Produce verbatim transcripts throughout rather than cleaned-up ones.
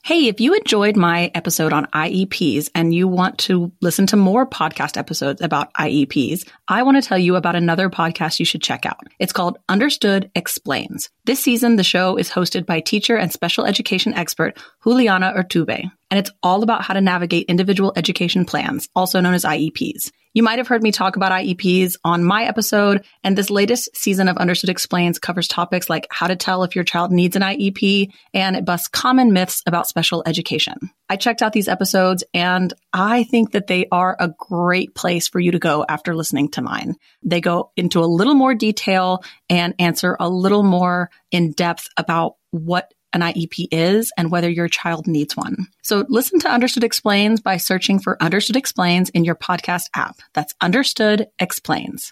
Hey, if you enjoyed my episode on I E Ps and you want to listen to more podcast episodes about I E Ps, I want to tell you about another podcast you should check out. It's called Understood Explains. This season, the show is hosted by teacher and special education expert Juliana Urtubey, and it's all about how to navigate individual education plans, also known as I E Ps. You might have heard me talk about I E Ps on my episode, and this latest season of Understood Explains covers topics like how to tell if your child needs an I E P, and it busts common myths about special education. I checked out these episodes, and I think that they are a great place for you to go after listening to mine. They go into a little more detail and answer a little more in depth about what an I E P is and whether your child needs one. So listen to Understood Explains by searching for Understood Explains in your podcast app. That's Understood Explains.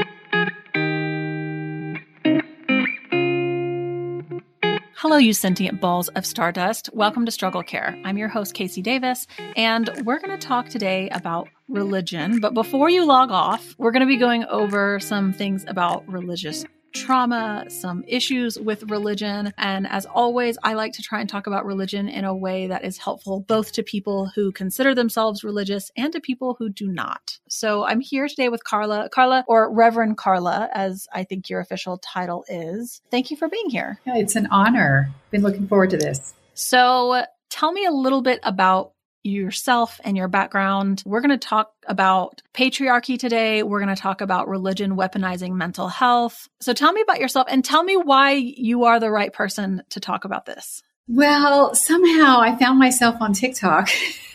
Hello, you sentient balls of stardust. Welcome to Struggle Care. I'm your host, Casey Davis, and we're going to talk today about religion. But before you log off, we're going to be going over some things about religious trauma, some issues with religion. And as always, I like to try and talk about religion in a way that is helpful both to people who consider themselves religious and to people who do not. So I'm here today with Carla, Carla, or Reverend Carla, as I think your official title is. Thank you for being here. Yeah, it's an honor. Been looking forward to this. So tell me a little bit about yourself and your background. We're going to talk about patriarchy today. We're going to talk about religion weaponizing mental health. So tell me about yourself and tell me why you are the right person to talk about this. Well, somehow I found myself on TikTok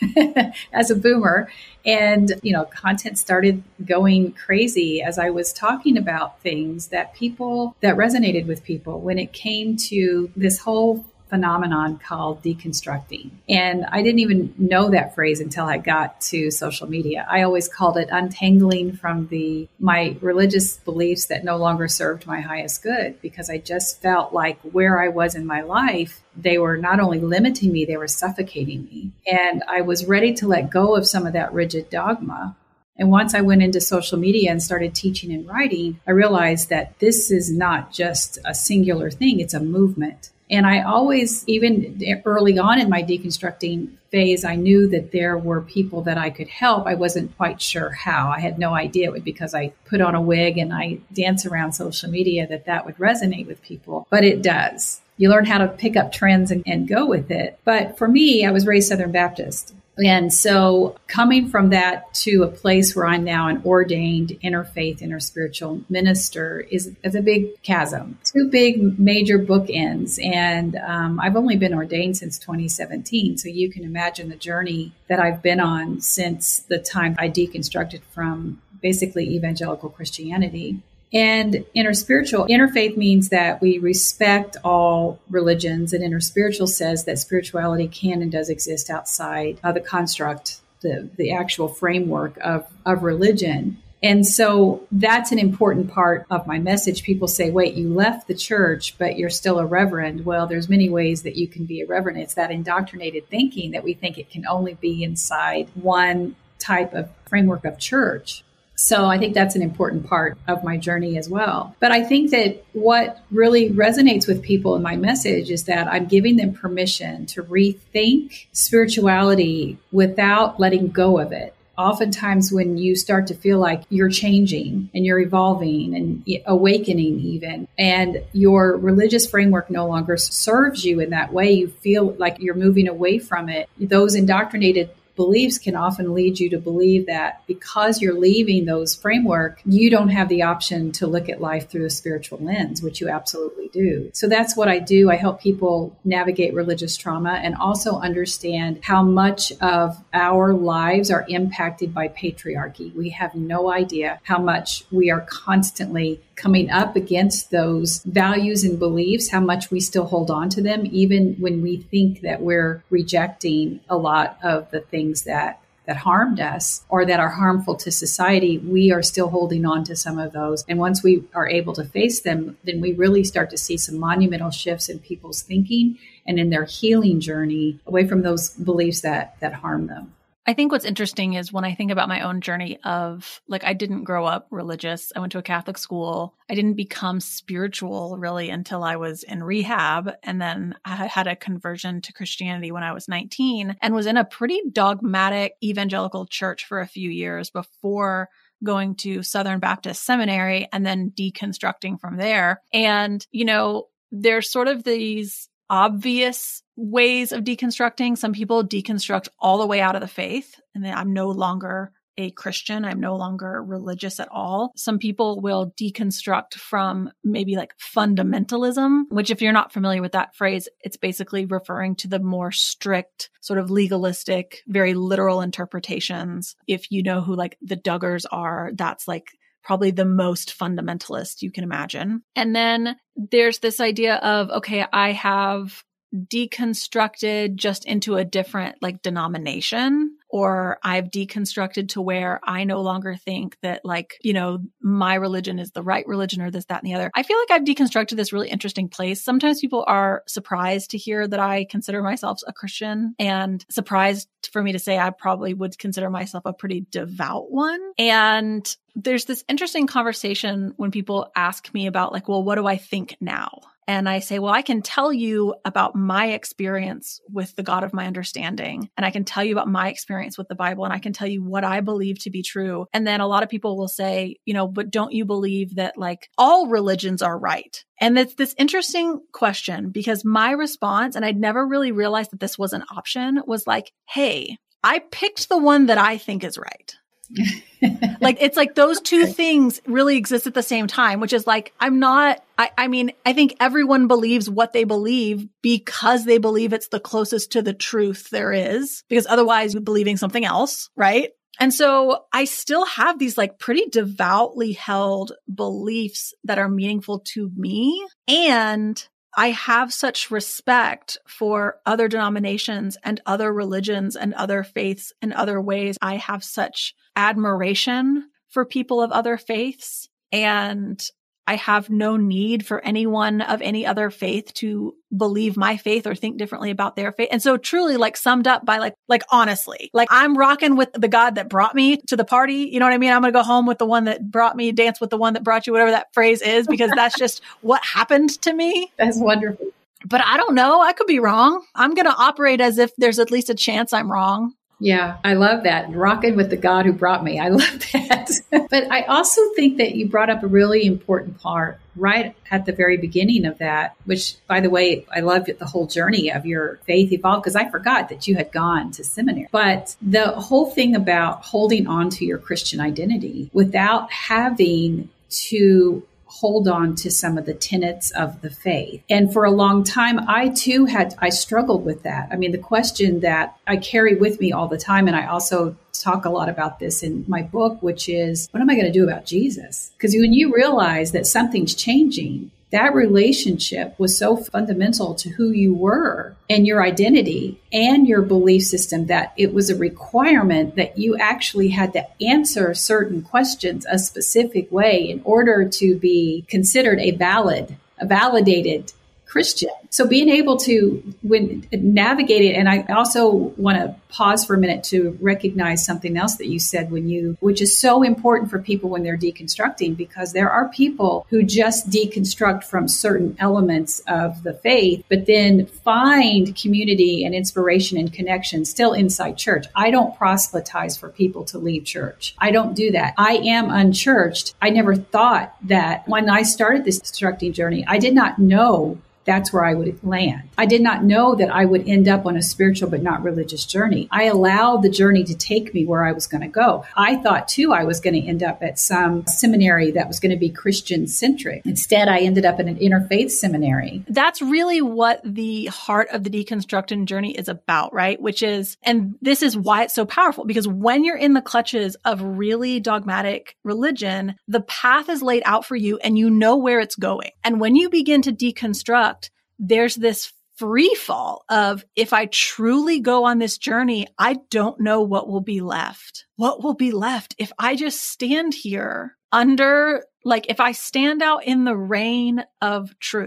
as a boomer, and, you know, content started going crazy as I was talking about things that people, that resonated with people when it came to this whole phenomenon called deconstructing. And I didn't even know that phrase until I got to social media. I always called it untangling from the my religious beliefs that no longer served my highest good, because I just felt like where I was in my life, they were not only limiting me, they were suffocating me. And I was ready to let go of some of that rigid dogma. And once I went into social media and started teaching and writing, I realized that this is not just a singular thing, it's a movement. And I always, even early on in my deconstructing phase, I knew that there were people that I could help. I wasn't quite sure how. I had no idea it would, because I put on a wig and I dance around social media, that that would resonate with people. But it does. You learn how to pick up trends and, and go with it. But for me, I was raised Southern Baptist. And so coming from that to a place where I'm now an ordained interfaith, interspiritual minister is, is a big chasm, two big major bookends. And um, I've only been ordained since twenty seventeen. So you can imagine the journey that I've been on since the time I deconstructed from basically evangelical Christianity. And interspiritual, interfaith means that we respect all religions, and interspiritual says that spirituality can and does exist outside of the construct, the, the actual framework of, of religion. And so that's an important part of my message. People say, wait, you left the church, but you're still a reverend. Well, there's many ways that you can be a reverend. It's that indoctrinated thinking that we think it can only be inside one type of framework of church. So I think that's an important part of my journey as well. But I think that what really resonates with people in my message is that I'm giving them permission to rethink spirituality without letting go of it. Oftentimes when you start to feel like you're changing and you're evolving and awakening even, and your religious framework no longer serves you in that way, you feel like you're moving away from it. Those indoctrinated beliefs can often lead you to believe that because you're leaving those framework, you don't have the option to look at life through a spiritual lens, which you absolutely do. So that's what I do. I help people navigate religious trauma and also understand how much of our lives are impacted by patriarchy. We have no idea how much we are constantly coming up against those values and beliefs, how much we still hold on to them, even when we think that we're rejecting a lot of the things that that harmed us or that are harmful to society. We are still holding on to some of those. And once we are able to face them, then we really start to see some monumental shifts in people's thinking and in their healing journey away from those beliefs that that harm them. I think what's interesting is when I think about my own journey of like, I didn't grow up religious. I went to a Catholic school. I didn't become spiritual really until I was in rehab. And then I had a conversion to Christianity when I was nineteen and was in a pretty dogmatic evangelical church for a few years before going to Southern Baptist Seminary and then deconstructing from there. And, you know, there's sort of these obvious ways of deconstructing. Some people deconstruct all the way out of the faith, and then I'm no longer a Christian. I'm no longer religious at all. Some people will deconstruct from maybe like fundamentalism, which if you're not familiar with that phrase, it's basically referring to the more strict, sort of legalistic, very literal interpretations. If you know who like the Duggars are, that's like probably the most fundamentalist you can imagine. And then there's this idea of, okay, I have deconstructed just into a different like denomination, or I've deconstructed to where I no longer think that like, you know, my religion is the right religion or this, that, and the other. I feel like I've deconstructed this really interesting place. Sometimes people are surprised to hear that I consider myself a Christian, and surprised for me to say I probably would consider myself a pretty devout one. And there's this interesting conversation when people ask me about like, well, what do I think now? And I say, well, I can tell you about my experience with the God of my understanding. And I can tell you about my experience with the Bible. And I can tell you what I believe to be true. And then a lot of people will say, you know, but don't you believe that like all religions are right? And it's this interesting question, because my response, and I'd never really realized that this was an option, was like, hey, I picked the one that I think is right. Like, it's like those two things really exist at the same time, which is like, I'm not, I, I mean, I think everyone believes what they believe because they believe it's the closest to the truth there is, because otherwise you're believing something else, right? And so I still have these like pretty devoutly held beliefs that are meaningful to me. And I have such respect for other denominations and other religions and other faiths and other ways. I have such admiration for people of other faiths, and I have no need for anyone of any other faith to believe my faith or think differently about their faith. And so truly like summed up by like, like honestly, like I'm rocking with the God that brought me to the party. You know what I mean? I'm going to go home with the one that brought me, dance with the one that brought you, whatever that phrase is, because that's just what happened to me. That's wonderful. But I don't know. I could be wrong. I'm going to operate as if there's at least a chance I'm wrong. Yeah, I love that. Rocking with the God who brought me. I love that. But I also think that you brought up a really important part right at the very beginning of that, which, by the way, I love the whole journey of your faith evolved, because I forgot that you had gone to seminary. But the whole thing about holding on to your Christian identity without having to hold on to some of the tenets of the faith. And for a long time, I too had, I struggled with that. I mean, the question that I carry with me all the time, and I also talk a lot about this in my book, which is, what am I going to do about Jesus? Because when you realize that something's changing, that relationship was so fundamental to who you were and your identity and your belief system that it was a requirement that you actually had to answer certain questions a specific way in order to be considered a valid, a validated Christian. So being able to when navigate it, and I also want to pause for a minute to recognize something else that you said when you, which is so important for people when they're deconstructing, because there are people who just deconstruct from certain elements of the faith, but then find community and inspiration and connection still inside church. I don't proselytize for people to leave church. I don't do that. I am unchurched. I never thought that when I started this deconstructing journey, I did not know that's where I would land. I did not know that I would end up on a spiritual but not religious journey. I allowed the journey to take me where I was going to go. I thought, too, I was going to end up at some seminary that was going to be Christian-centric. Instead, I ended up in an interfaith seminary. That's really what the heart of the deconstructing journey is about, right? Which is, and this is why it's so powerful, because when you're in the clutches of really dogmatic religion, the path is laid out for you and you know where it's going. And when you begin to deconstruct, there's this free fall of, if I truly go on this journey, I don't know what will be left. What will be left if I just stand here under, like if I stand out in the rain of truth,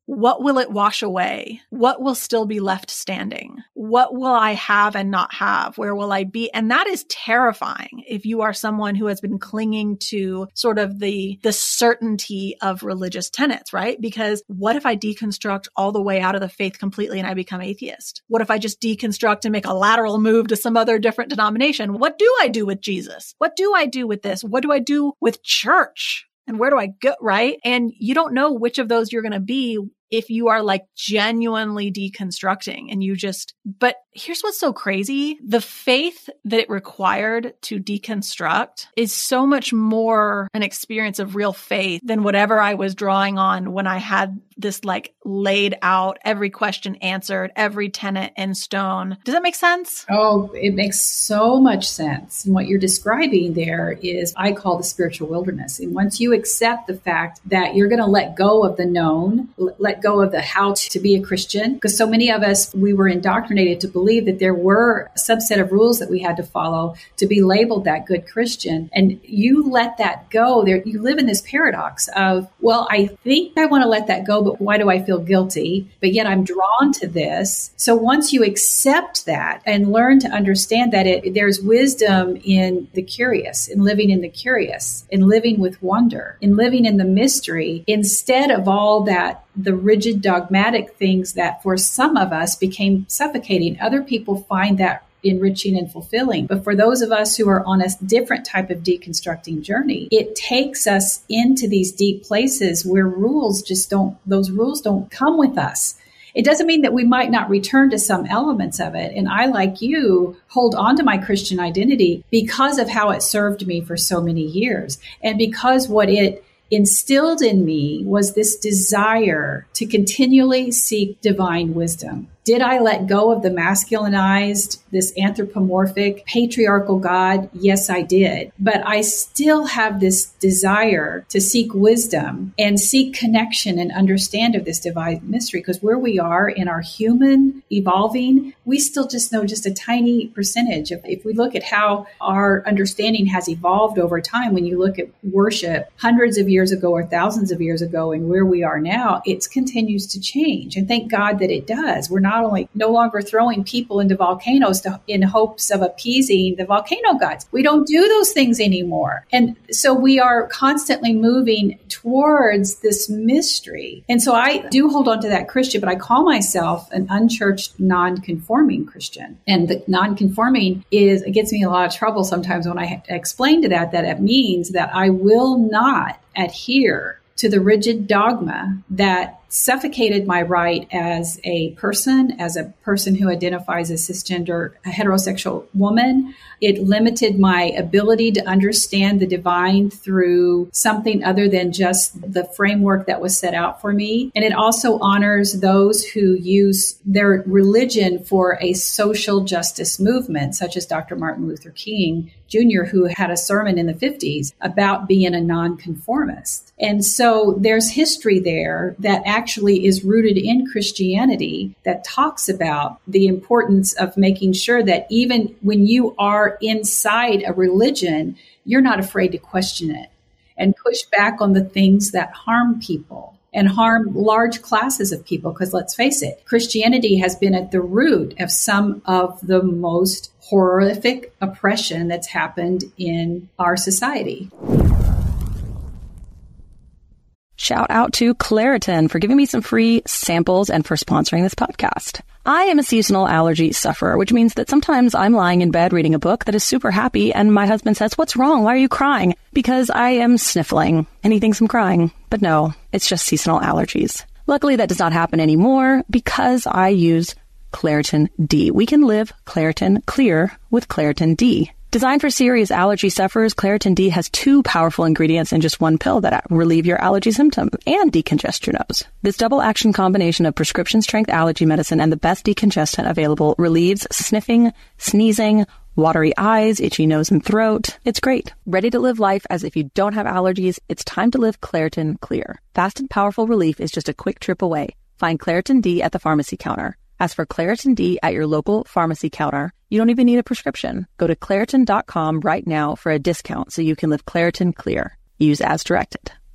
What will it wash away? What will still be left standing? What will I have and not have? Where will I be? And that is terrifying if you are someone who has been clinging to sort of the, the certainty of religious tenets, right? Because what if I deconstruct all the way out of the faith completely and I become atheist? What if I just deconstruct and make a lateral move to some other different denomination? What do I do with Jesus? What do I do with this? What do I do with church? And where do I go, right? And you don't know which of those you're going to be if you are like genuinely deconstructing and you just, but here's what's so crazy. The faith that it required to deconstruct is so much more an experience of real faith than whatever I was drawing on when I had this like laid out, every question answered, every tenet in stone. Does that make sense? Oh, it makes so much sense. And what you're describing there is, I call the spiritual wilderness. And once you accept the fact that you're going to let go of the known, let go of the how to be a Christian, because so many of us, we were indoctrinated to believe that there were a subset of rules that we had to follow to be labeled that good Christian. And you let that go. There, you live in this paradox of, well, I think I want to let that go, but why do I feel guilty? But yet I'm drawn to this. So once you accept that and learn to understand that it, there's wisdom in the curious, in living in the curious, in living with wonder, in living in the mystery, instead of all that, the rigid dogmatic things that for some of us became suffocating. Other people find that enriching and fulfilling. But for those of us who are on a different type of deconstructing journey, it takes us into these deep places where rules just don't, those rules don't come with us. It doesn't mean that we might not return to some elements of it. And I, like you, hold on to my Christian identity because of how it served me for so many years. And because what it instilled in me was this desire to continually seek divine wisdom. Did I let go of the masculinized, this anthropomorphic, patriarchal God? Yes, I did. But I still have this desire to seek wisdom and seek connection and understand of this divine mystery, because where we are in our human evolving, we still just know just a tiny percentage. If, if we look at how our understanding has evolved over time, when you look at worship hundreds of years ago or thousands of years ago and where we are now, it continues to change. And thank God that it does. We're not only no longer throwing people into volcanoes to, in hopes of appeasing the volcano gods. We don't do those things anymore. And so we are constantly moving towards this mystery. And so I do hold on to that Christian, but I call myself an unchurched, non-conforming Christian. And the non-conforming is, it gets me in a lot of trouble sometimes when I explain to that, that it means that I will not adhere to the rigid dogma that suffocated my right as a person, as a person who identifies as cisgender, a heterosexual woman. It limited my ability to understand the divine through something other than just the framework that was set out for me. And it also honors those who use their religion for a social justice movement, such as Doctor Martin Luther King Junior, who had a sermon in the fifties about being a nonconformist. And so there's history there that actually is rooted in Christianity that talks about the importance of making sure that even when you are inside a religion, you're not afraid to question it and push back on the things that harm people and harm large classes of people. Because let's face it, Christianity has been at the root of some of the most horrific oppression that's happened in our society. Shout out to Claritin for giving me some free samples and for sponsoring this podcast. I am a seasonal allergy sufferer, which means that sometimes I'm lying in bed reading a book that is super happy and my husband says, "What's wrong? Why are you crying?" Because I am sniffling and he thinks I'm crying. But no, it's just seasonal allergies. Luckily, that does not happen anymore because I use Claritin D. We can live Claritin clear with Claritin D. Designed for serious allergy sufferers, Claritin D has two powerful ingredients in just one pill that relieve your allergy symptoms and decongest your nose. This double-action combination of prescription-strength allergy medicine and the best decongestant available relieves sniffing, sneezing, watery eyes, itchy nose and throat. It's great. Ready to live life as if you don't have allergies? It's time to live Claritin Clear. Fast and powerful relief is just a quick trip away. Find Claritin D at the pharmacy counter. Ask for Claritin D at your local pharmacy counter. You don't even need a prescription. Go to Claritin dot com right now for a discount so you can live Claritin Clear. Use as directed.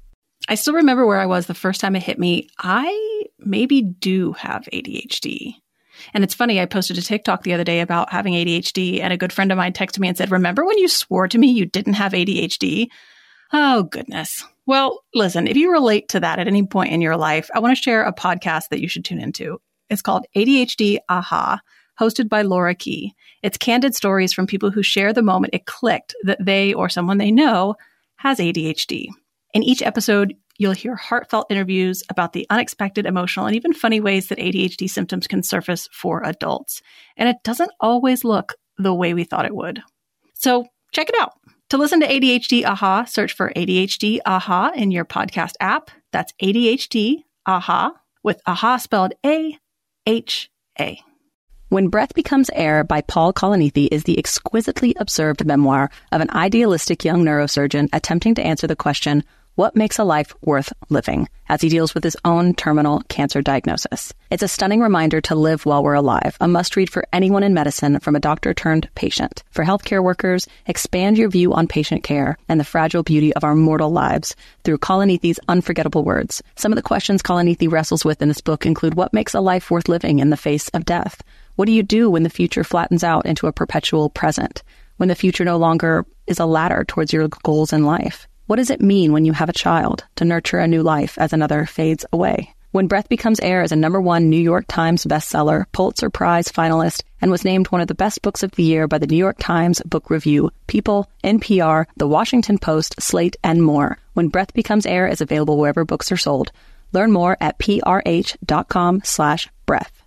I still remember where I was the first time it hit me. I maybe do have A D H D. And it's funny, I posted a TikTok the other day about having A D H D, and a good friend of mine texted me and said, remember when you swore to me you didn't have A D H D? Oh, goodness. Well, listen, if you relate to that at any point in your life, I want to share a podcast that you should tune into. It's called A D H D Aha, hosted by Laura Key. It's candid stories from people who share the moment it clicked that they or someone they know has A D H D. In each episode, you'll hear heartfelt interviews about the unexpected, emotional, and even funny ways that A D H D symptoms can surface for adults. And it doesn't always look the way we thought it would. So check it out. To listen to A D H D Aha, search for A D H D Aha in your podcast app. That's A D H D Aha, with Aha spelled A H A. When Breath Becomes Air by Paul Kalanithi is the exquisitely observed memoir of an idealistic young neurosurgeon attempting to answer the question, what makes a life worth living, as he deals with his own terminal cancer diagnosis. It's a stunning reminder to live while we're alive, a must-read for anyone in medicine from a doctor turned patient. For healthcare workers, expand your view on patient care and the fragile beauty of our mortal lives through Kalanithi's unforgettable words. Some of the questions Kalanithi wrestles with in this book include what makes a life worth living in the face of death? What do you do when the future flattens out into a perpetual present? When the future no longer is a ladder towards your goals in life? What does it mean when you have a child to nurture a new life as another fades away? When Breath Becomes Air is a number one New York Times bestseller, Pulitzer Prize finalist, and was named one of the best books of the year by the New York Times Book Review, People, N P R, The Washington Post, Slate, and more. When Breath Becomes Air is available wherever books are sold. Learn more at prh.com slash breath.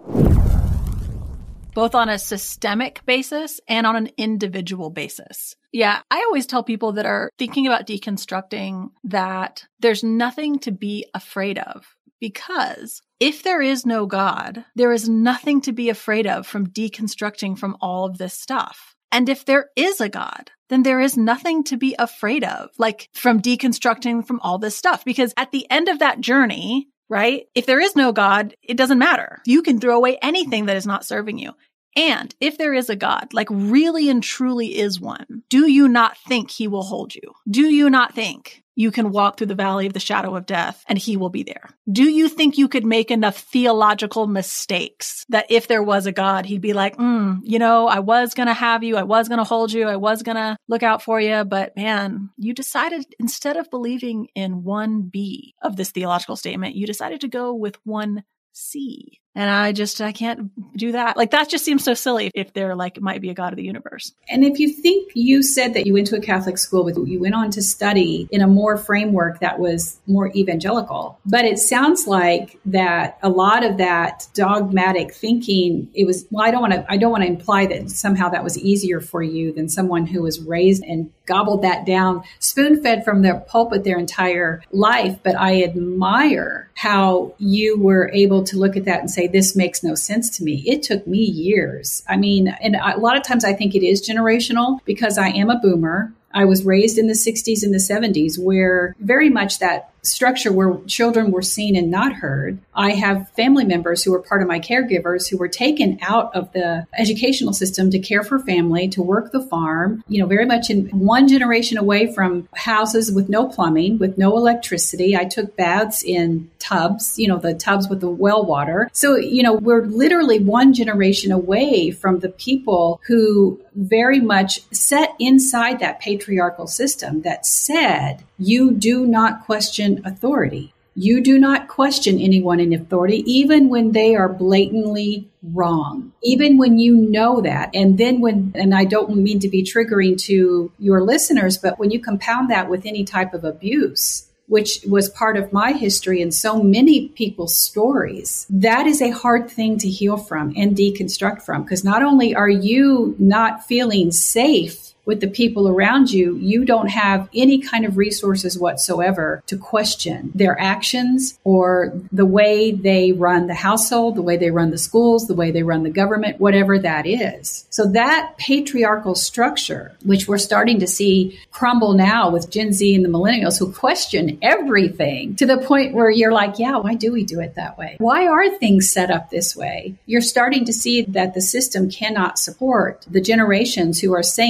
Both on a systemic basis and on an individual basis. Yeah, I always tell people that are thinking about deconstructing that there's nothing to be afraid of, because if there is no God, there is nothing to be afraid of from deconstructing from all of this stuff. And if there is a God, then there is nothing to be afraid of, like from deconstructing from all this stuff. Because at the end of that journey, right? If there is no God, it doesn't matter. You can throw away anything that is not serving you. And if there is a God, like really and truly is one, do you not think he will hold you? Do you not think you can walk through the valley of the shadow of death and he will be there? Do you think you could make enough theological mistakes that if there was a God, he'd be like, mm, you know, I was going to have you. I was going to hold you. I was going to look out for you. But man, you decided instead of believing in one B of this theological statement, you decided to go with one C. And I just, I can't do that. Like, that just seems so silly if there like might be a God of the universe. And if you think, you said that you went to a Catholic school, but you went on to study in a more framework that was more evangelical. But it sounds like that a lot of that dogmatic thinking, it was, well, I don't want to, I don't want to imply that somehow that was easier for you than someone who was raised and gobbled that down, spoon-fed from their pulpit their entire life. But I admire how you were able to look at that and say, this makes no sense to me. It took me years. I mean, and a lot of times I think it is generational because I am a boomer. I was raised in the sixties and the seventies where very much that structure where children were seen and not heard. I have family members who were part of my caregivers who were taken out of the educational system to care for family, to work the farm, you know, very much in one generation away from houses with no plumbing, with no electricity. I took baths in tubs, you know, the tubs with the well water. So, you know, we're literally one generation away from the people who very much set inside that patriarchal system that said, you do not question authority. You do not question anyone in authority, even when they are blatantly wrong, even when you know that. And then when, and I don't mean to be triggering to your listeners, but when you compound that with any type of abuse, which was part of my history and so many people's stories, that is a hard thing to heal from and deconstruct from. Because not only are you not feeling safe with the people around you, you don't have any kind of resources whatsoever to question their actions or the way they run the household, the way they run the schools, the way they run the government, whatever that is. So that patriarchal structure, which we're starting to see crumble now with Gen Z and the millennials who question everything to the point where you're like, yeah, why do we do it that way? Why are things set up this way? You're starting to see that the system cannot support the generations who are saying, I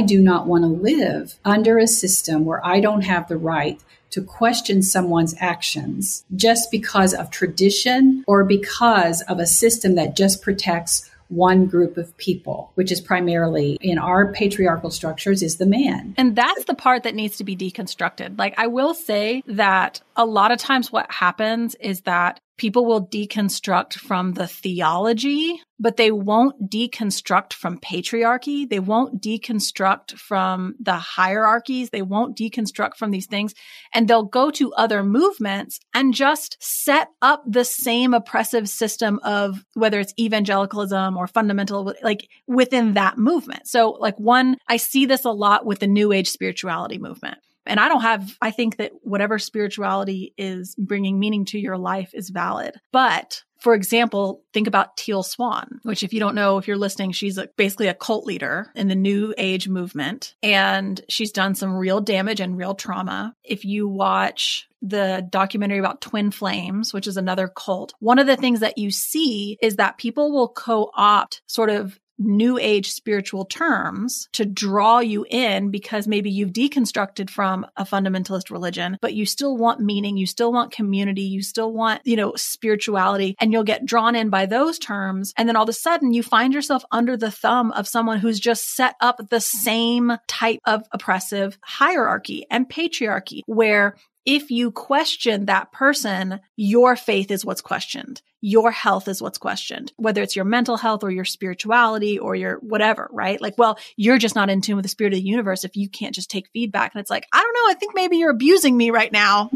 do not want to live under a system where I don't have the right to question someone's actions just because of tradition or because of a system that just protects one group of people, which is primarily in our patriarchal structures is the man. And that's the part that needs to be deconstructed. Like, I will say that a lot of times what happens is that people will deconstruct from the theology, but they won't deconstruct from patriarchy. They won't deconstruct from the hierarchies. They won't deconstruct from these things. And they'll go to other movements and just set up the same oppressive system of whether it's evangelicalism or fundamental, like within that movement. So like one, I see this a lot with the New Age spirituality movement. And I don't have, I think that whatever spirituality is bringing meaning to your life is valid. But for example, think about Teal Swan, which if you don't know, if you're listening, she's a, basically a cult leader in the New Age movement. And she's done some real damage and real trauma. If you watch the documentary about Twin Flames, which is another cult, one of the things that you see is that people will co-opt sort of New Age spiritual terms to draw you in because maybe you've deconstructed from a fundamentalist religion, but you still want meaning, you still want community, you still want, you know, spirituality, and you'll get drawn in by those terms. And then all of a sudden you find yourself under the thumb of someone who's just set up the same type of oppressive hierarchy and patriarchy, where if you question that person, your faith is what's questioned. Your health is what's questioned, whether it's your mental health or your spirituality or your whatever, right? Like, well, you're just not in tune with the spirit of the universe if you can't just take feedback. And it's like, I don't know, I think maybe you're abusing me right now.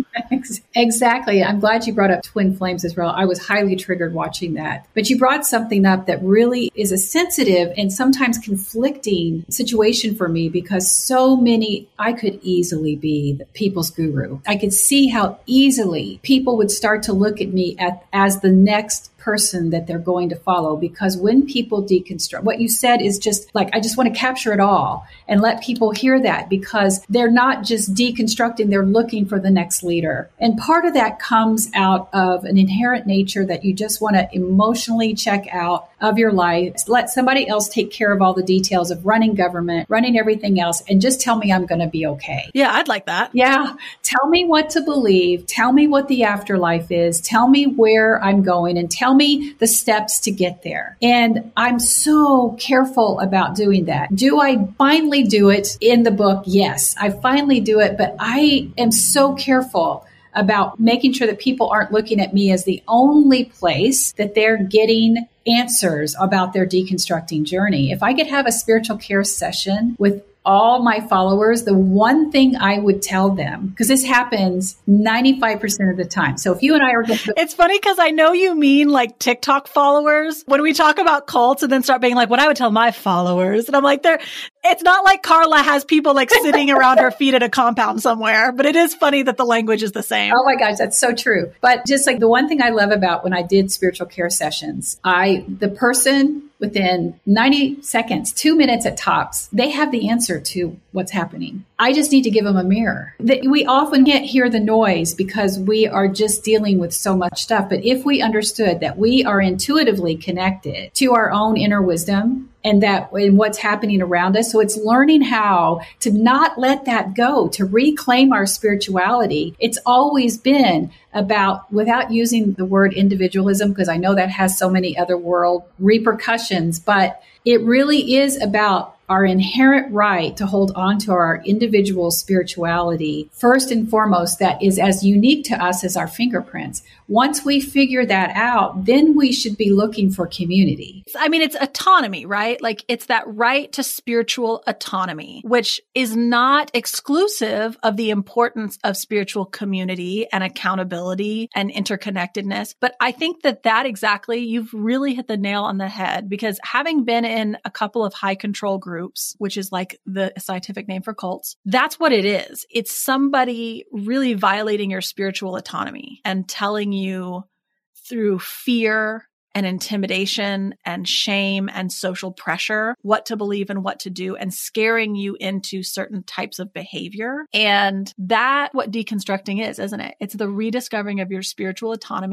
Exactly. I'm glad you brought up Twin Flames as well. I was highly triggered watching that. But you brought something up that really is a sensitive and sometimes conflicting situation for me because so many, I could easily be the people's guru. I could see how easily people would start to look at me at, as the next person that they're going to follow. Because when people deconstruct, what you said is just like, I just want to capture it all and let people hear that because they're not just deconstructing, they're looking for the next leader. And part of that comes out of an inherent nature that you just want to emotionally check out of your life. Let somebody else take care of all the details of running government, running everything else, and just tell me I'm going to be okay. Yeah, I'd like that. Yeah. Tell me what to believe. Tell me what the afterlife is. Tell me where I'm going and tell me the steps to get there. And I'm so careful about doing that. Do I finally do it in the book? Yes, I finally do it, but I am so careful about making sure that people aren't looking at me as the only place that they're getting answers about their deconstructing journey. If I could have a spiritual care session with all my followers, the one thing I would tell them, because this happens ninety-five percent of the time. So if you and I are... It's funny because I know you mean like TikTok followers when we talk about cults and then start being like, what I would tell my followers. And I'm like, they're, it's not like Carla has people like sitting around her feet at a compound somewhere, but it is funny that the language is the same. Oh my gosh, that's so true. But just like the one thing I love about when I did spiritual care sessions, I, the person within ninety seconds, two minutes at tops, they have the answer to what's happening. I just need to give them a mirror. We often can't hear the noise because we are just dealing with so much stuff. But if we understood that we are intuitively connected to our own inner wisdom, and that and what's happening around us. So it's learning how to not let that go, to reclaim our spirituality. It's always been about, without using the word individualism, because I know that has so many other world repercussions, but it really is about our inherent right to hold on to our individual spirituality, first and foremost, that is as unique to us as our fingerprints. Once we figure that out, then we should be looking for community. I mean, it's autonomy, right? Like it's that right to spiritual autonomy, which is not exclusive of the importance of spiritual community and accountability and interconnectedness. But I think that that exactly, you've really hit the nail on the head, because having been in a couple of high control groups, which is like the scientific name for cults, that's what it is. It's somebody really violating your spiritual autonomy and telling you through fear and intimidation and shame and social pressure what to believe and what to do, and scaring you into certain types of behavior. And that what deconstructing is, isn't it? It's the rediscovering of your spiritual autonomy.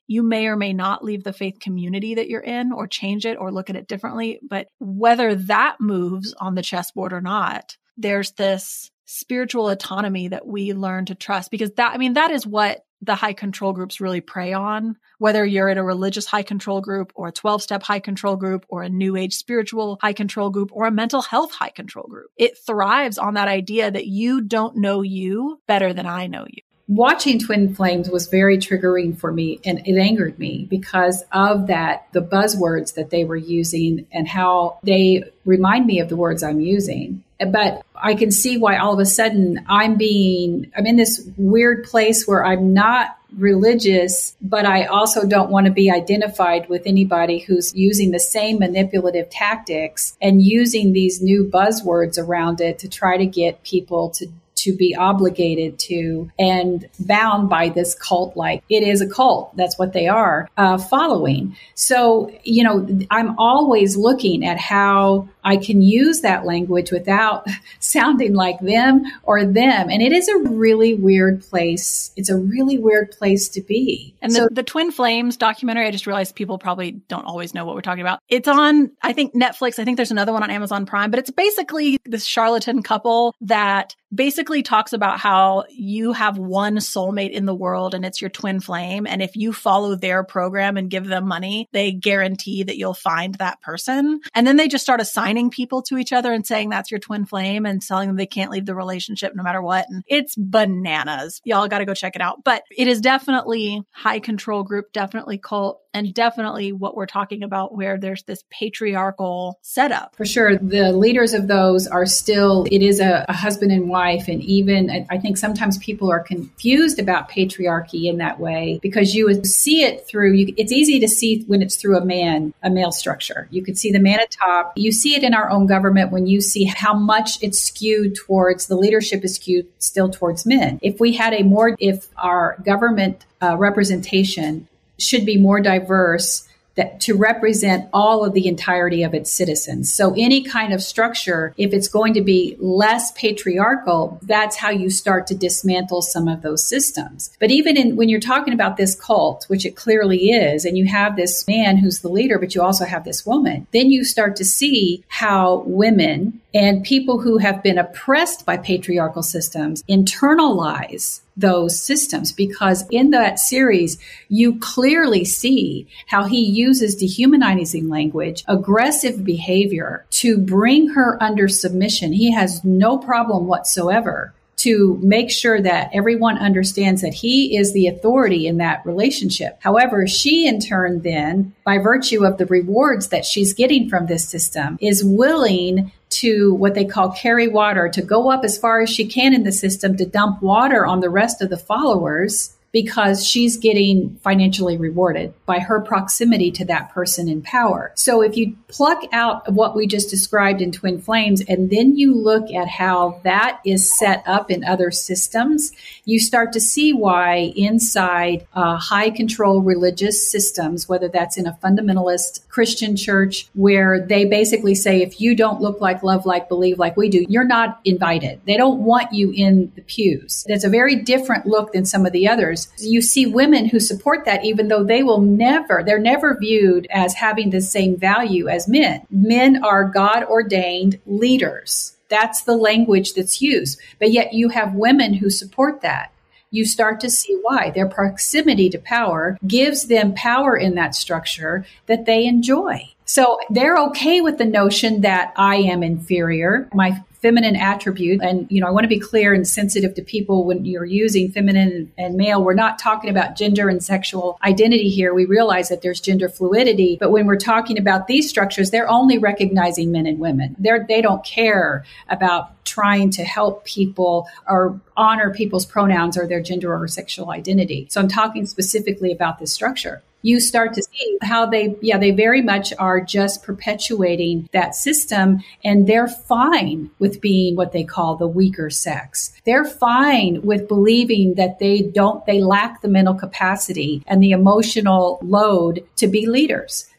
You may or may not leave the faith community that you're in or change it or look at it differently. But whether that moves on the chessboard or not, there's this spiritual autonomy that we learn to trust, because that, I mean, that is what the high control groups really prey on, whether you're in a religious high control group or a twelve step high control group or a new age spiritual high control group or a mental health high control group. It thrives on that idea that you don't know you better than I know you. Watching Twin Flames was very triggering for me, and it angered me because of that, the buzzwords that they were using and how they remind me of the words I'm using. But I can see why all of a sudden I'm being, I'm in this weird place where I'm not religious, but I also don't want to be identified with anybody who's using the same manipulative tactics and using these new buzzwords around it to try to get people to to be obligated to and bound by this cult, like it is a cult. That's what they are uh, following. So, you know, I'm always looking at how I can use that language without sounding like them or them. And it is a really weird place. It's a really weird place to be. And so, the, the Twin Flames documentary, I just realized people probably don't always know what we're talking about. It's on, I think, Netflix. I think there's another one on Amazon Prime, but it's basically this charlatan couple that basically talks about how you have one soulmate in the world and it's your twin flame. And if you follow their program and give them money, they guarantee that you'll find that person. And then they just start assigning people to each other and saying that's your twin flame and telling them they can't leave the relationship no matter what. And it's bananas. Y'all got to go check it out. But it is definitely high control group, definitely cult, and definitely what we're talking about where there's this patriarchal setup. For sure. The leaders of those are still, it is a, a husband and wife. And even, I think sometimes people are confused about patriarchy in that way because you see it through, you, it's easy to see when it's through a man, a male structure. You can see the man at top. You see it in our own government when you see how much it's skewed towards, the leadership is skewed still towards men. If we had a more, if our government uh, representation should be more diverse, that to represent all of the entirety of its citizens. So any kind of structure, if it's going to be less patriarchal, that's how you start to dismantle some of those systems. But even in, when you're talking about this cult, which it clearly is, and you have this man who's the leader, but you also have this woman, then you start to see how women and people who have been oppressed by patriarchal systems internalize those systems, because in that series, you clearly see how he uses dehumanizing language, aggressive behavior to bring her under submission. He has no problem whatsoever to make sure that everyone understands that he is the authority in that relationship. However, she in turn then, by virtue of the rewards that she's getting from this system, is willing to what they call carry water, to go up as far as she can in the system, to dump water on the rest of the followers, because she's getting financially rewarded by her proximity to that person in power. So if you pluck out what we just described in Twin Flames, and then you look at how that is set up in other systems, you start to see why inside uh, high control religious systems, whether that's in a fundamentalist Christian church, where they basically say, if you don't look like, love like, believe like we do, you're not invited. They don't want you in the pews. It's a very different look than some of the others. You see women who support that, even though they will never, they're never viewed as having the same value as men. Men are God ordained leaders. That's the language that's used. But yet you have women who support that. You start to see why. Their proximity to power gives them power in that structure that they enjoy. So they're okay with the notion that I am inferior. My feminine attribute. And, you know, I want to be clear and sensitive to people when you're using feminine and male. We're not talking about gender and sexual identity here. We realize that there's gender fluidity. But when we're talking about these structures, they're only recognizing men and women. They're, they don't care about trying to help people or honor people's pronouns or their gender or sexual identity. So I'm talking specifically about this structure. You start to see how they, yeah, they very much are just perpetuating that system, and they're fine with being what they call the weaker sex. They're fine with believing that they don't, they lack the mental capacity and the emotional load to be leaders.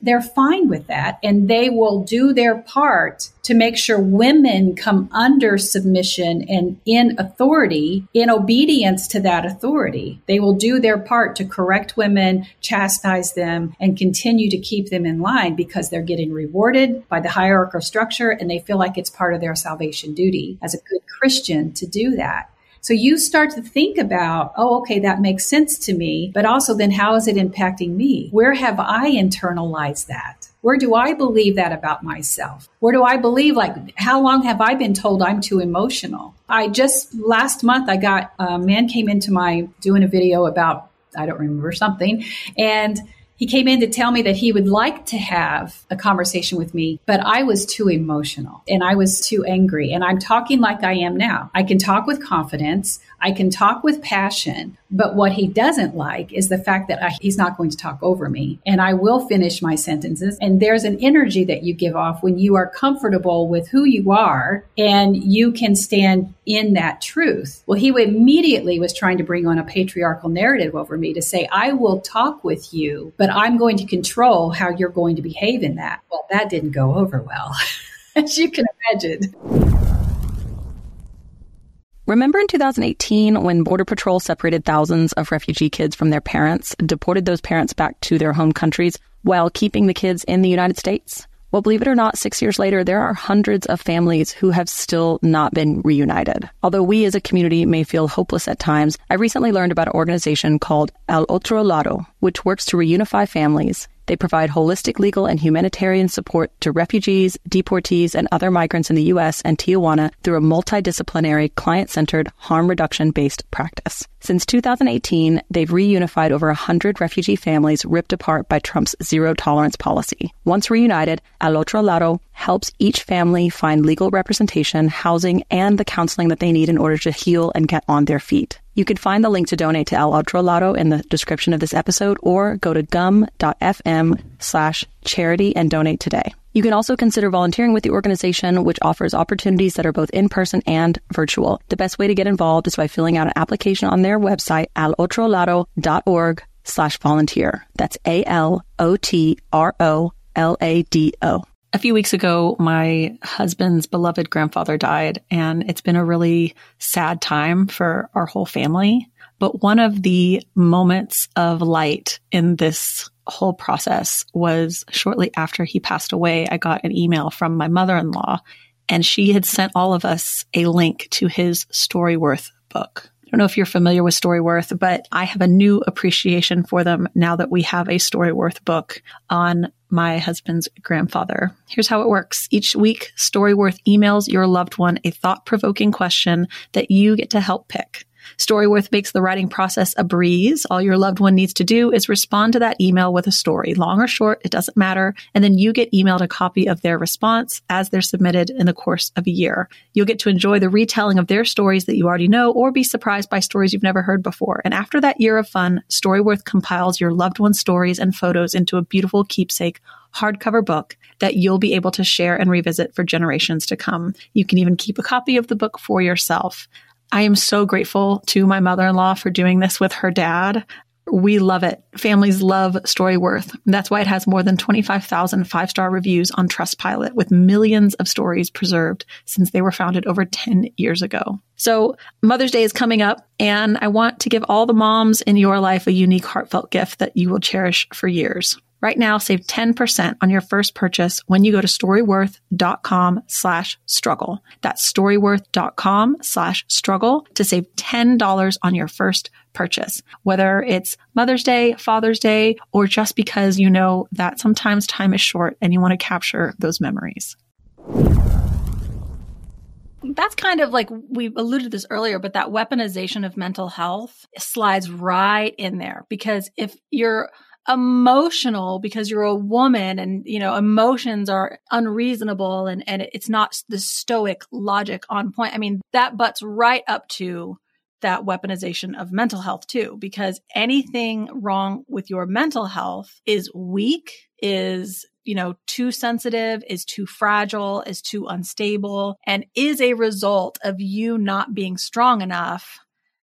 they're fine with that. And they will do their part to make sure women come under submission and in authority, in obedience to that authority. They will do their part to correct women, chastise them, and continue to keep them in line because they're getting rewarded by the hierarchical structure and they feel like it's part of their salvation duty as a good Christian to do that. So you start to think about, oh, okay, that makes sense to me, but also then how is it impacting me? Where have I internalized that? Where do I believe that about myself? Where do I believe, like, how long have I been told I'm too emotional? I just, last month, I got, a man came into my, doing a video about, I don't remember something, and he came in to tell me that he would like to have a conversation with me, but I was too emotional and I was too angry. And I'm talking like I am now. I can talk with confidence. I can talk with passion. But what he doesn't like is the fact that I, he's not going to talk over me. And I will finish my sentences. And there's an energy that you give off when you are comfortable with who you are and you can stand in that truth. Well, he immediately was trying to bring on a patriarchal narrative over me to say, I will talk with you, but I'm going to control how you're going to behave in that. Well, that didn't go over well, as you can imagine. Remember in two thousand eighteen when Border Patrol separated thousands of refugee kids from their parents, deported those parents back to their home countries while keeping the kids in the United States? Well, believe it or not, six years later, there are hundreds of families who have still not been reunited. Although we as a community may feel hopeless at times, I recently learned about an organization called El Otro Lado, which works to reunify families. They provide holistic legal and humanitarian support to refugees, deportees, and other migrants in the U S and Tijuana through a multidisciplinary, client-centered, harm reduction-based practice. Since two thousand eighteen, they've reunified over one hundred refugee families ripped apart by Trump's zero-tolerance policy. Once reunited, El Otro Lado helps each family find legal representation, housing, and the counseling that they need in order to heal and get on their feet. You can find the link to donate to El Otro Lado in the description of this episode or go to gum.fm slash charity and donate today. You can also consider volunteering with the organization, which offers opportunities that are both in-person and virtual. The best way to get involved is by filling out an application on their website, alotrolado.org slash volunteer. That's A L O T R O L A D O. A few weeks ago, my husband's beloved grandfather died, and it's been a really sad time for our whole family. But one of the moments of light in this whole process was shortly after he passed away, I got an email from my mother-in-law, and she had sent all of us a link to his Storyworth book. I don't know if you're familiar with Storyworth, but I have a new appreciation for them now that we have a Storyworth book on my husband's grandfather. Here's how it works. Each week, Storyworth emails your loved one a thought-provoking question that you get to help pick. Storyworth makes the writing process a breeze. All your loved one needs to do is respond to that email with a story, long or short, it doesn't matter. And then you get emailed a copy of their response as they're submitted in the course of a year. You'll get to enjoy the retelling of their stories that you already know or be surprised by stories you've never heard before. And after that year of fun, Storyworth compiles your loved one's stories and photos into a beautiful keepsake hardcover book that you'll be able to share and revisit for generations to come. You can even keep a copy of the book for yourself. I am so grateful to my mother-in-law for doing this with her dad. We love it. Families love Storyworth. That's why it has more than twenty-five thousand five-star reviews on Trustpilot with millions of stories preserved since they were founded over ten years ago. So Mother's Day is coming up, and I want to give all the moms in your life a unique, heartfelt gift that you will cherish for years. Right now, save ten percent on your first purchase when you go to storyworth.com slash struggle. That's storyworth.com slash struggle to save ten dollars on your first purchase. Whether it's Mother's Day, Father's Day, or just because you know that sometimes time is short and you want to capture those memories. That's kind of like, we alluded to this earlier, but that weaponization of mental health slides right in there, because if you're emotional because you're a woman and, you know, emotions are unreasonable and, and it's not the stoic logic on point. I mean, that butts right up to that weaponization of mental health too, because anything wrong with your mental health is weak, is, you know, too sensitive, is too fragile, is too unstable, and is a result of you not being strong enough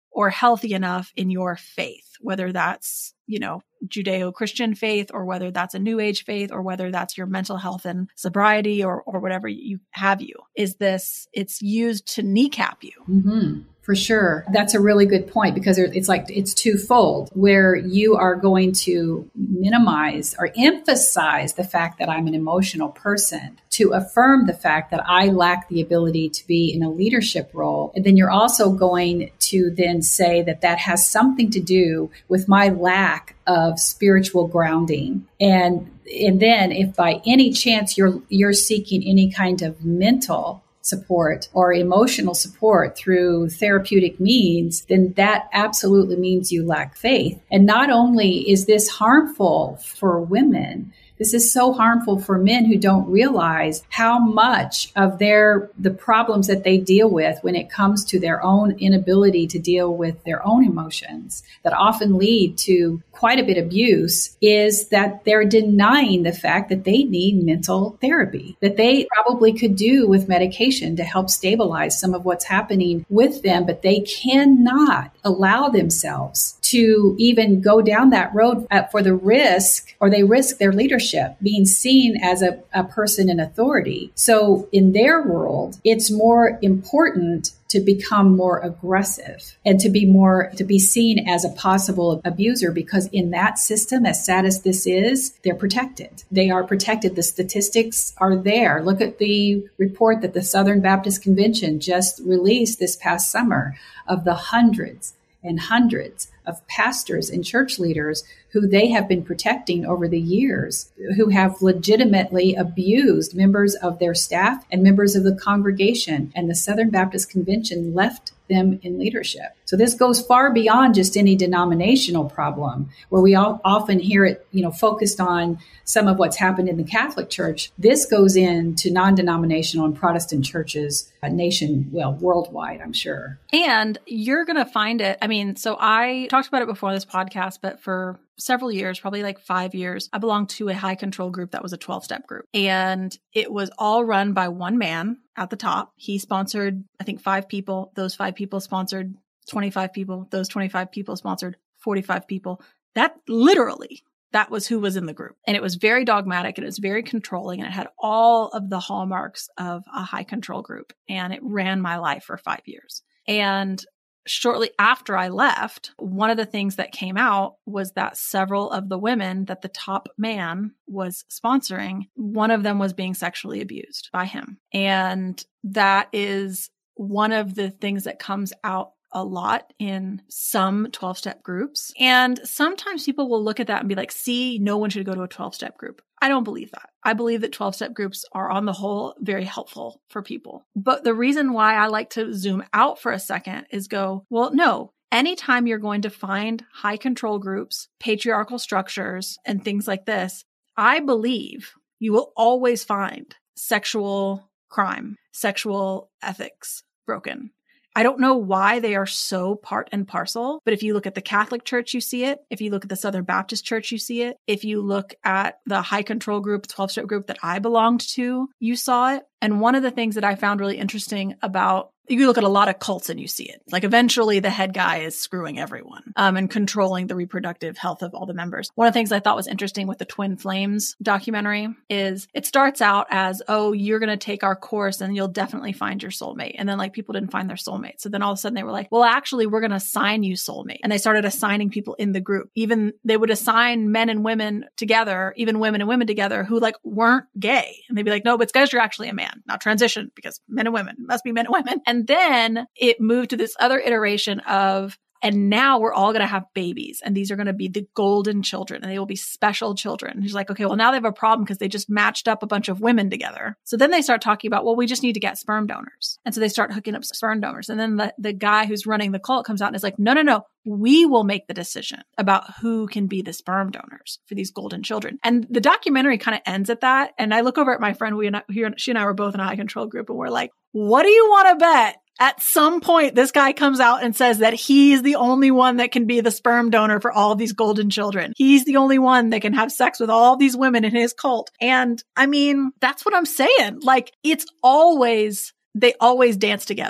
or healthy enough in your faith, whether that's, you know, Judeo-Christian faith, or whether that's a New Age faith, or whether that's your mental health and sobriety, or or whatever you have you, is this, it's used to kneecap you. Mm-hmm. For sure. That's a really good point, because it's like, it's twofold, where you are going to minimize or emphasize the fact that I'm an emotional person, to affirm the fact that I lack the ability to be in a leadership role. And then you're also going to then say that that has something to do with my lack of spiritual grounding. And and then if by any chance you're you're seeking any kind of mental support or emotional support through therapeutic means, then that absolutely means you lack faith. And not only is this harmful for women, this is so harmful for men who don't realize how much of their the problems that they deal with when it comes to their own inability to deal with their own emotions that often lead to quite a bit of abuse, is that they're denying the fact that they need mental therapy, that they probably could do with medication to help stabilize some of what's happening with them, but they cannot allow themselves to even go down that road for the risk, or they risk their leadership being seen as a, a person in authority. So in their world, it's more important to become more aggressive and to be more, to be seen as a possible abuser, because in that system, as sad as this is, they're protected. They are protected. The statistics are there. Look at the report that the Southern Baptist Convention just released this past summer of the hundreds and hundreds of pastors and church leaders who they have been protecting over the years, who have legitimately abused members of their staff and members of the congregation. And the Southern Baptist Convention left them in leadership. So this goes far beyond just any denominational problem, where we all often hear it, you know, focused on some of what's happened in the Catholic Church. This goes into non-denominational and Protestant churches, uh, nation, well, worldwide, I'm sure. And you're going to find it. I mean, so I talked about it before this podcast, but for several years, probably like five years, I belonged to a high control group that was a twelve-step group. And it was all run by one man at the top. He sponsored, I think, five people. Those five people sponsored twenty-five people. Those twenty-five people sponsored forty-five people. That literally, that was who was in the group. And it was very dogmatic, and it was very controlling, and it had all of the hallmarks of a high control group. And it ran my life for five years. And shortly after I left, one of the things that came out was that several of the women that the top man was sponsoring, one of them was being sexually abused by him. And that is one of the things that comes out a lot in some twelve-step groups. And sometimes people will look at that and be like, see, no one should go to a twelve-step group. I don't believe that. I believe that twelve-step groups are on the whole very helpful for people. But the reason why I like to zoom out for a second is go, well, no, anytime you're going to find high control groups, patriarchal structures, and things like this, I believe you will always find sexual crime, sexual ethics broken. I don't know why they are so part and parcel, but if you look at the Catholic Church, you see it. If you look at the Southern Baptist Church, you see it. If you look at the high control group, twelve-step group that I belonged to, you saw it. And one of the things that I found really interesting about, you look at a lot of cults and you see it. Like eventually the head guy is screwing everyone um, and controlling the reproductive health of all the members. One of the things I thought was interesting with the Twin Flames documentary is it starts out as, oh, you're going to take our course and you'll definitely find your soulmate. And then like people didn't find their soulmate. So then all of a sudden they were like, well, actually, we're going to assign you soulmate. And they started assigning people in the group. Even they would assign men and women together, even women and women together who like weren't gay. And they'd be like, no, but it's because you're actually a man. Not transition, because men and women must be men and women. And then it moved to this other iteration of, and now we're all going to have babies, and these are going to be the golden children, and they will be special children. And he's like, okay, well, now they have a problem because they just matched up a bunch of women together. So then they start talking about, well, we just need to get sperm donors. And so they start hooking up sperm donors. And then the, the guy who's running the cult comes out and is like, no, no, no. We will make the decision about who can be the sperm donors for these golden children. And the documentary kind of ends at that. And I look over at my friend, we and I, she and I were both in a high control group, and we're like, what do you want to bet? At some point, this guy comes out and says that he's the only one that can be the sperm donor for all of these golden children. He's the only one that can have sex with all these women in his cult. And I mean, that's what I'm saying. Like, it's always, they always dance together.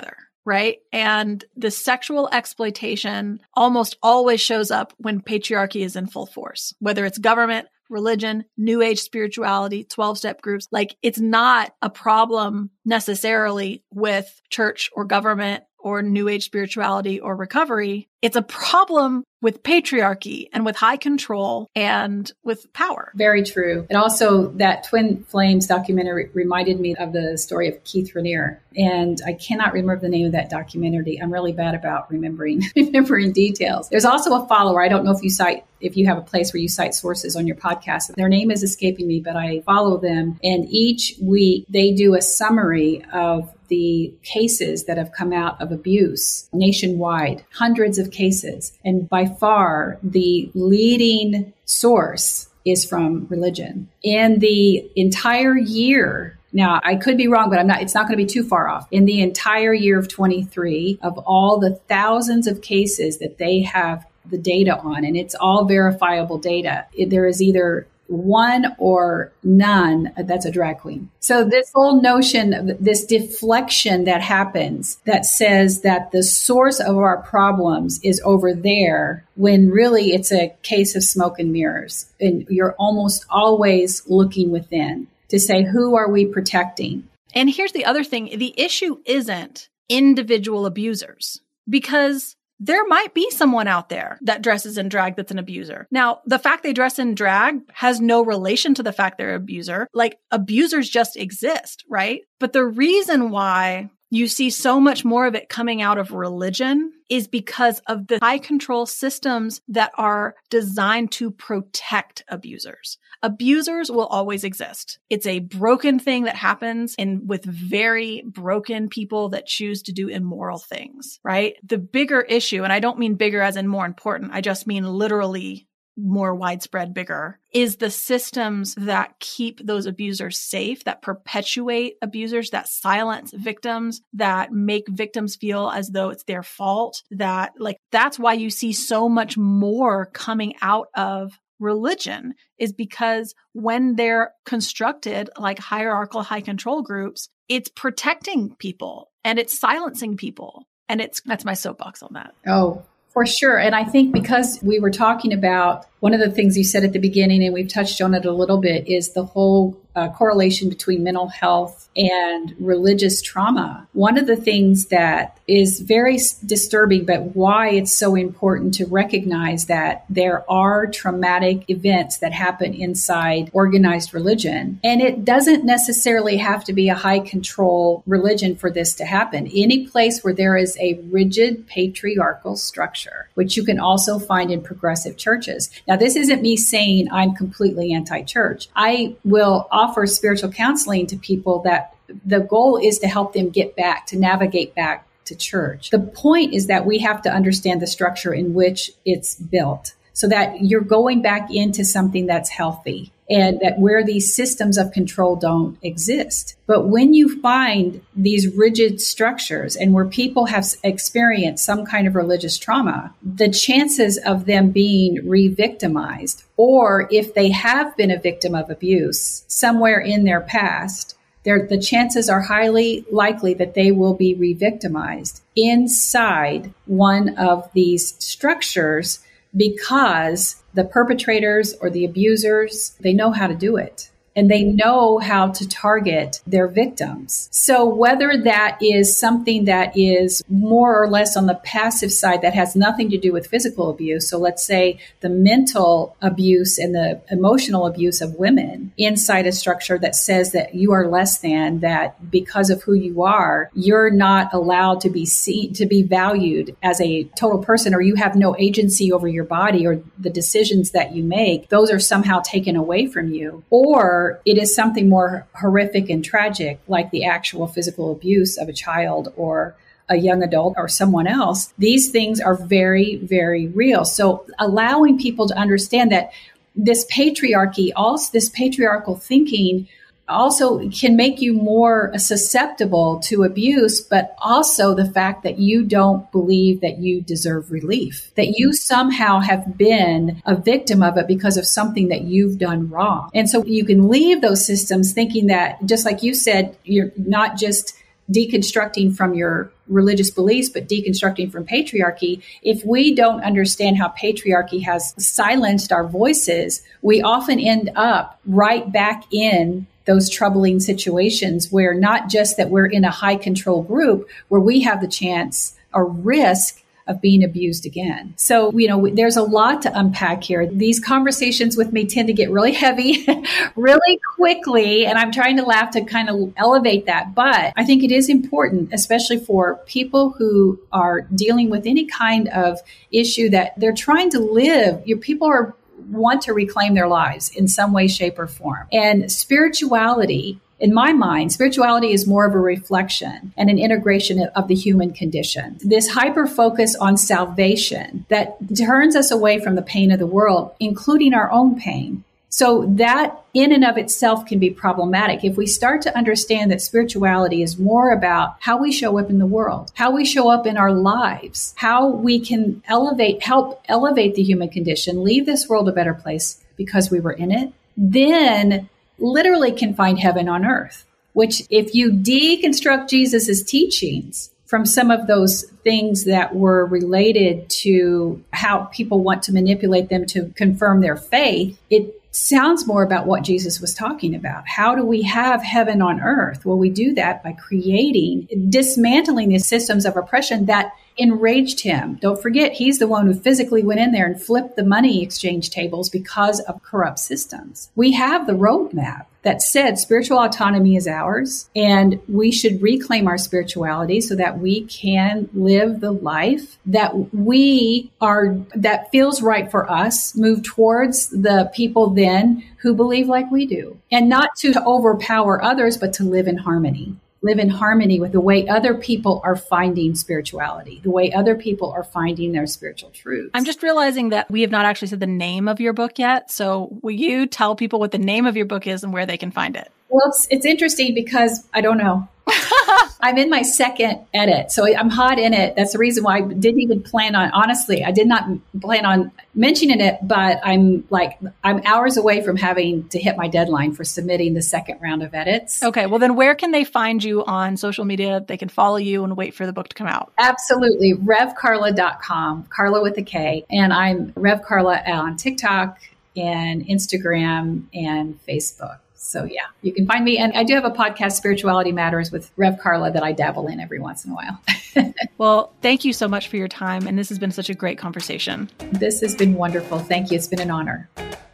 right? And the sexual exploitation almost always shows up when patriarchy is in full force, whether it's government, religion, new age spirituality, twelve-step groups. Like, it's not a problem necessarily with church or government or new age spirituality or recovery. It's a problem with patriarchy and with high control and with power. Very true. And also that Twin Flames documentary reminded me of the story of Keith Raniere. And I cannot remember the name of that documentary. I'm really bad about remembering remembering details. There's also a follower. I don't know if you cite if you have a place where you cite sources on your podcast. Their name is escaping me, but I follow them. And each week they do a summary of the cases that have come out of abuse nationwide, hundreds of cases. And by far, the leading source is from religion. In the entire year, now I could be wrong, but I'm not, it's not going to be too far off. In the entire year of twenty-three, of all the thousands of cases that they have the data on, and it's all verifiable data, there is either one or none that's a drag queen. So this whole notion of this deflection that happens that says that the source of our problems is over there, when really it's a case of smoke and mirrors. And you're almost always looking within to say, who are we protecting? And here's the other thing. The issue isn't individual abusers, because there might be someone out there that dresses in drag that's an abuser. Now, the fact they dress in drag has no relation to the fact they're an abuser. Like, abusers just exist, right? But the reason why you see so much more of it coming out of religion is because of the high control systems that are designed to protect abusers. Abusers will always exist. It's a broken thing that happens in with very broken people that choose to do immoral things, right? The bigger issue, and I don't mean bigger as in more important, I just mean literally more widespread, bigger, is the systems that keep those abusers safe, that perpetuate abusers, that silence victims, that make victims feel as though it's their fault, that like, that's why you see so much more coming out of religion, is because when they're constructed like hierarchical high control groups, it's protecting people and it's silencing people. And it's, that's my soapbox on that. Oh, for sure. And I think because we were talking about one of the things you said at the beginning, and we've touched on it a little bit, is the whole uh, correlation between mental health and religious trauma. One of the things that is very disturbing, but why it's so important to recognize that there are traumatic events that happen inside organized religion. And it doesn't necessarily have to be a high control religion for this to happen. Any place where there is a rigid patriarchal structure, which you can also find in progressive churches. Now, this isn't me saying I'm completely anti-church. I will offer spiritual counseling to people that the goal is to help them get back, to navigate back to church. The point is that we have to understand the structure in which it's built so that you're going back into something that's healthy, and that where these systems of control don't exist. But when you find these rigid structures and where people have experienced some kind of religious trauma, the chances of them being re-victimized, or if they have been a victim of abuse somewhere in their past, the chances are highly likely that they will be re-victimized inside one of these structures, because the perpetrators or the abusers, they know how to do it. And they know how to target their victims. So whether that is something that is more or less on the passive side that has nothing to do with physical abuse. So let's say the mental abuse and the emotional abuse of women inside a structure that says that you are less than, that because of who you are, you're not allowed to be seen, to be valued as a total person, or you have no agency over your body or the decisions that you make. Those are somehow taken away from you. Or it is something more horrific and tragic, like the actual physical abuse of a child or a young adult or someone else. These things are very, very real. So allowing people to understand that this patriarchy, also this patriarchal thinking, also can make you more susceptible to abuse, but also the fact that you don't believe that you deserve relief, that you somehow have been a victim of it because of something that you've done wrong. And so you can leave those systems thinking that, just like you said, you're not just deconstructing from your religious beliefs, but deconstructing from patriarchy. If we don't understand how patriarchy has silenced our voices, we often end up right back in those troubling situations where not just that we're in a high control group where we have the chance or risk of being abused again. So, you know, there's a lot to unpack here. These conversations with me tend to get really heavy really quickly, and I'm trying to laugh to kind of elevate that. But I think it is important, especially for people who are dealing with any kind of issue that they're trying to live. Your people are want to reclaim their lives in some way, shape, or form. And spirituality, in my mind, spirituality is more of a reflection and an integration of the human condition. This hyper focus on salvation that turns us away from the pain of the world, including our own pain. So that in and of itself can be problematic. If we start to understand that spirituality is more about how we show up in the world, how we show up in our lives, how we can elevate, help elevate the human condition, leave this world a better place because we were in it, then literally can find heaven on earth, which if you deconstruct Jesus's teachings from some of those things that were related to how people want to manipulate them to confirm their faith, it sounds more about what Jesus was talking about. How do we have heaven on earth? Well, we do that by creating, dismantling the systems of oppression that enraged him. Don't forget, he's the one who physically went in there and flipped the money exchange tables because of corrupt systems. We have the roadmap that said spiritual autonomy is ours, and we should reclaim our spirituality so that we can live the life that we are, that feels right for us, move towards the people then who believe like we do, and not to overpower others, but to live in harmony. Live in harmony with the way other people are finding spirituality, the way other people are finding their spiritual truths. I'm just realizing that we have not actually said the name of your book yet. So will you tell people what the name of your book is and where they can find it? Well, it's, it's interesting because I don't know. I'm in my second edit, so I'm hot in it. That's the reason why I didn't even plan on, honestly, I did not plan on mentioning it, but I'm like, I'm hours away from having to hit my deadline for submitting the second round of edits. Okay. Well, then where can they find you on social media? They can follow you and wait for the book to come out. Absolutely. rev karla dot com, Karla with a K. And I'm Rev Karla on TikTok and Instagram and Facebook. So yeah, you can find me. And I do have a podcast, Spirituality Matters, with Rev Karla that I dabble in every once in a while. Well, thank you so much for your time. And this has been such a great conversation. This has been wonderful. Thank you. It's been an honor.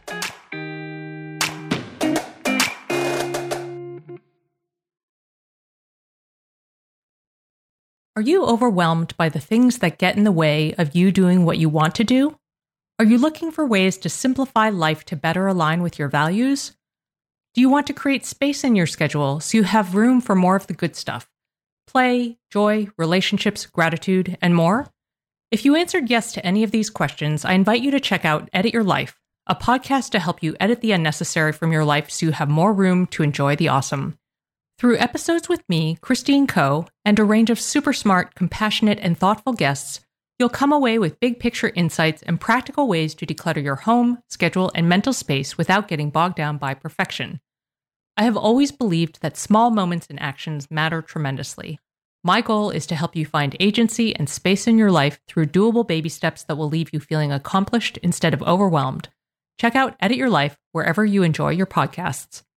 Are you overwhelmed by the things that get in the way of you doing what you want to do? Are you looking for ways to simplify life to better align with your values? Do you want to create space in your schedule so you have room for more of the good stuff? Play, joy, relationships, gratitude, and more? If you answered yes to any of these questions, I invite you to check out Edit Your Life, a podcast to help you edit the unnecessary from your life so you have more room to enjoy the awesome. Through episodes with me, Christine Coe, and a range of super smart, compassionate, and thoughtful guests, you'll come away with big picture insights and practical ways to declutter your home, schedule, and mental space without getting bogged down by perfection. I have always believed that small moments and actions matter tremendously. My goal is to help you find agency and space in your life through doable baby steps that will leave you feeling accomplished instead of overwhelmed. Check out Edit Your Life wherever you enjoy your podcasts.